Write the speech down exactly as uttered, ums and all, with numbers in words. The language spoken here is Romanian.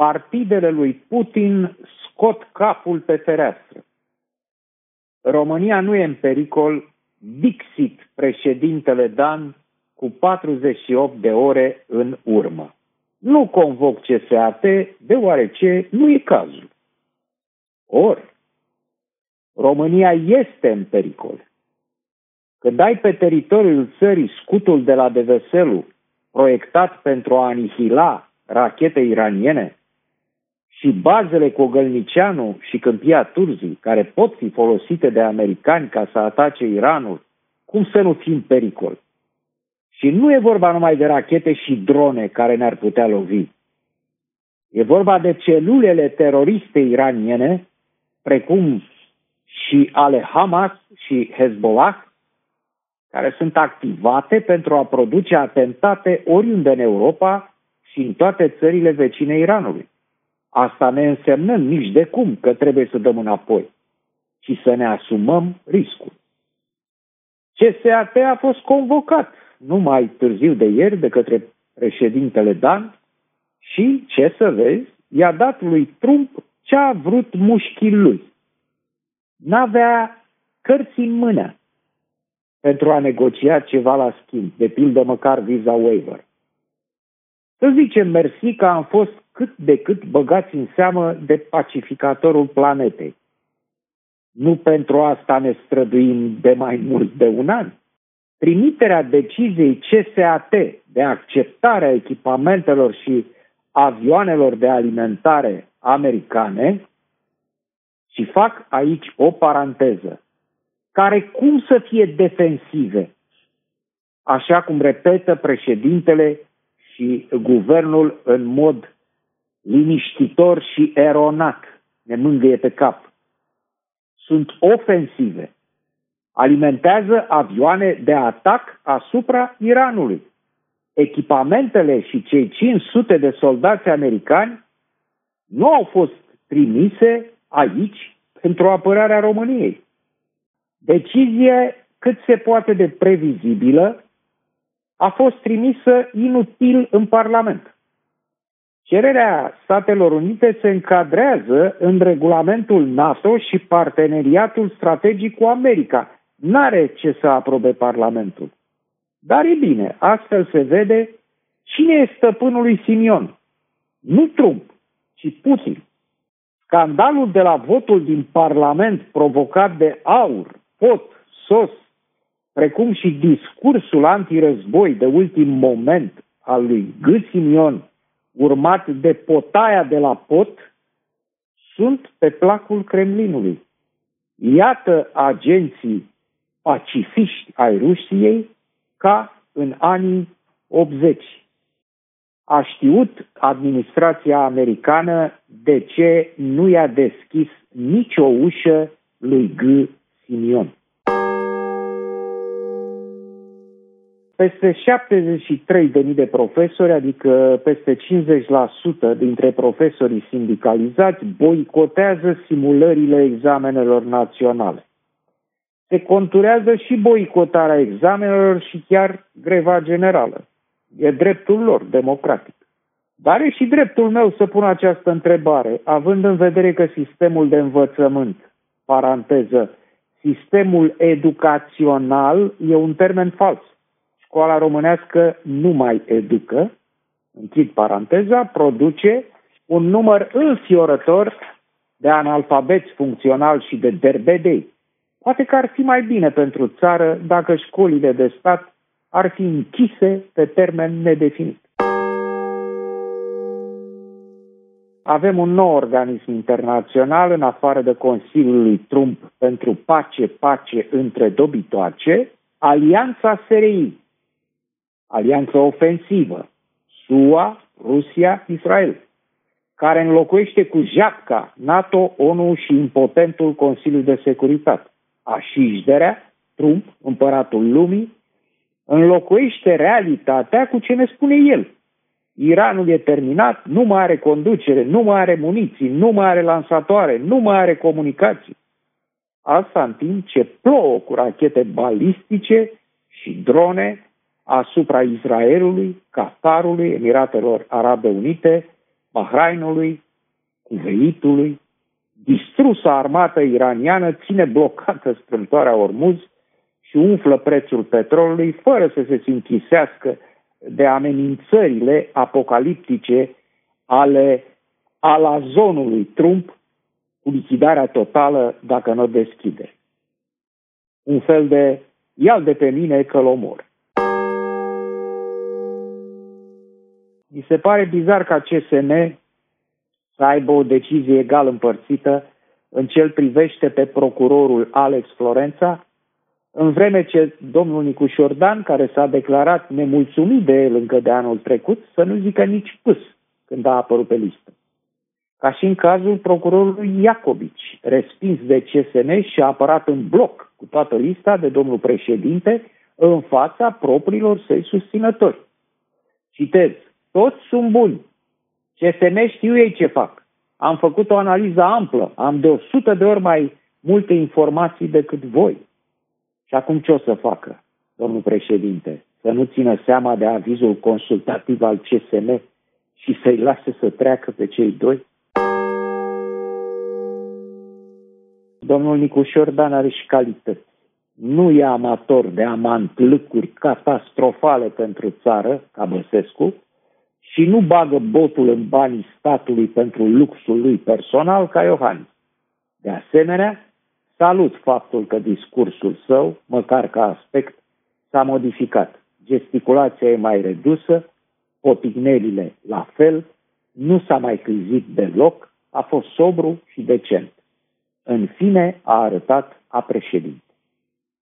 partidele lui Putin scot capul pe fereastră. România nu e în pericol, dixit președintele Dan cu patruzeci și opt de ore în urmă. Nu convoc C S A T deoarece nu e cazul. Ori, România este în pericol. Când ai pe teritoriul țării scutul de la Deveselu, proiectat pentru a anihila rachete iraniene, și bazele Cogălnicianu și Câmpia Turzii, care pot fi folosite de americani ca să atace Iranul, cum să nu fim în pericol? Și nu e vorba numai de rachete și drone care ne-ar putea lovi. E vorba de celulele teroriste iraniene, precum și ale Hamas și Hezbollah, care sunt activate pentru a produce atentate oriunde în Europa și în toate țările vecine Iranului. Asta ne însemnând nici de cum că trebuie să dăm înapoi, ci să ne asumăm riscul. C S A T a fost convocat nu mai târziu de ieri de către președintele Dan și, ce să vezi, i-a dat lui Trump ce a vrut mușchiul lui. N-avea cărți în mână pentru a negocia ceva la schimb, de pildă măcar visa waiver. Să zicem mersi că am fost cât de cât băgați în seamă de pacificatorul planetei. Nu pentru asta ne străduim de mai mult de un an. Trimiterea deciziei C S A T de acceptare a echipamentelor și avioanelor de alimentare americane, și fac aici o paranteză, care cum să fie defensive, așa cum repetă președintele și guvernul în mod liniștitor și eronat, ne mângâie pe cap. Sunt ofensive. Alimentează avioane de atac asupra Iranului. Echipamentele și cei cinci sute de soldați americani nu au fost trimise aici pentru apărarea României. Decizie cât se poate de previzibilă a fost trimisă inutil în Parlament. Cererea Statelor Unite se încadrează în regulamentul NATO și parteneriatul strategic cu America. N-are ce să aprobe Parlamentul. Dar e bine, astfel se vede cine e stăpânul lui Simion. Nu Trump, ci Putin. Scandalul de la votul din Parlament provocat de aur, pot, sos, precum și discursul antirăzboi de ultim moment al lui G. Simion, urmat de potaia de la pot, sunt pe placul Kremlinului. Iată agenții pacifiști ai Rusiei ca în anii optzeci. A știut administrația americană de ce nu i-a deschis nicio ușă lui G. Simion. Peste șaptezeci și trei de mii de profesori, adică peste cincizeci la sută dintre profesorii sindicalizați, boicotează simulările examenelor naționale. Se conturează și boicotarea examenelor și chiar greva generală. E dreptul lor, democratic. Dar e și dreptul meu să pun această întrebare, având în vedere că sistemul de învățământ, paranteză, sistemul educațional e un termen fals. Școala românească nu mai educă, închid paranteza, produce un număr înfiorător de analfabeți funcționali și de derbedei. Poate că ar fi mai bine pentru țară dacă școlile de stat ar fi închise pe termen nedefinit. Avem un nou organism internațional, în afară de Consiliul lui Trump pentru pace, pace între dobitoace, Alianța S R I, alianță ofensivă, S U A, Rusia, Israel, care înlocuiește cu japca NATO, ONU și impotentul Consiliul de Securitate. Așișderea, Trump, împăratul lumii, înlocuiește realitatea cu ce ne spune el. Iranul e terminat, nu mai are conducere, nu mai are muniții, nu mai are lansatoare, nu mai are comunicații. Asta în timp ce plouă cu rachete balistice și drone asupra Israelului, Qatarului, Emiratelor Arabe Unite, Bahrainului, Kuwaitului. Distrusa armată iraniană ține blocată strâmtoarea Ormuz și umflă prețul petrolului fără să se închisească de amenințările apocaliptice ale alazonului Trump cu lichidarea totală dacă nu o deschide. Un fel de ia-l de pe mine că-l omor. Mi se pare bizar ca C S M să aibă o decizie egal împărțită în ce îl privește pe procurorul Alex Florența, în vreme ce domnul Nicușor Dan, care s-a declarat nemulțumit de el încă de anul trecut, să nu zică nici pâs când a apărut pe listă. Ca și în cazul procurorului Iacobici, respins de C S M și apărat în bloc cu toată lista de domnul președinte în fața propriilor săi susținători. Citez, toți sunt buni. C S M știu ei ce fac. Am făcut o analiză amplă, am de o sută de ori mai multe informații decât voi. Și acum ce o să facă, domnul președinte? Să nu țină seama de avizul consultativ al C S M și să-i lase să treacă pe cei doi? Domnul Nicușor Dan are și calități. Nu e amator de amantlâcuri catastrofale pentru țară, ca Băsescu, și nu bagă botul în banii statului pentru luxul lui personal, ca Iohannis. De asemenea, salut faptul că discursul său, măcar ca aspect, s-a modificat. Gesticulația e mai redusă, potignelile la fel, nu s-a mai câizit deloc, a fost sobru și decent. În fine, a arătat a președinte.